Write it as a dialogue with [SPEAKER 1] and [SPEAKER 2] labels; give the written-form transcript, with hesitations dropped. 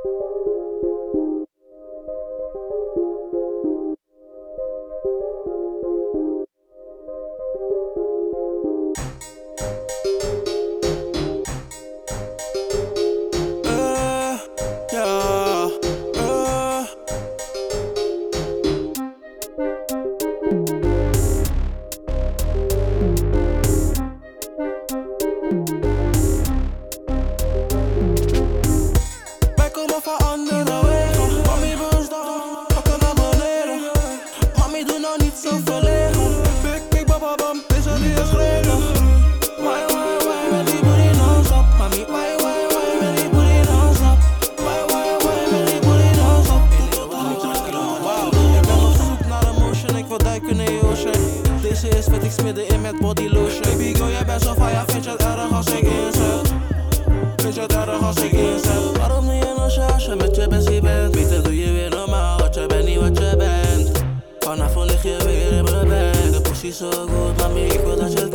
[SPEAKER 1] Wij komen van andere wegen. Mami, boost dan, pakken naar beneden. Mami, doe nou niet zo verlegen. Big, big, bababam, deze die is gretig. Why, met die booty non-stop. Mami, why, met die booty non-stop. Why, met die booty non-stop. Wow, ik ben op zoek naar een motion, ik wil duiken in je ocean. Deze is vet, ik smidden in met body lotion. Baby girl, jij bent zo fire, vind je het erg als ik inzet? Vind je het erg als ik inzet? Waarom doe je nog zo als je met je bestie bent? Beter doe je weer normaal, want je bent niet wat je bent. Vanavond lig je weer in mijn bed. De pussy zo goed, mami, ik wil dat je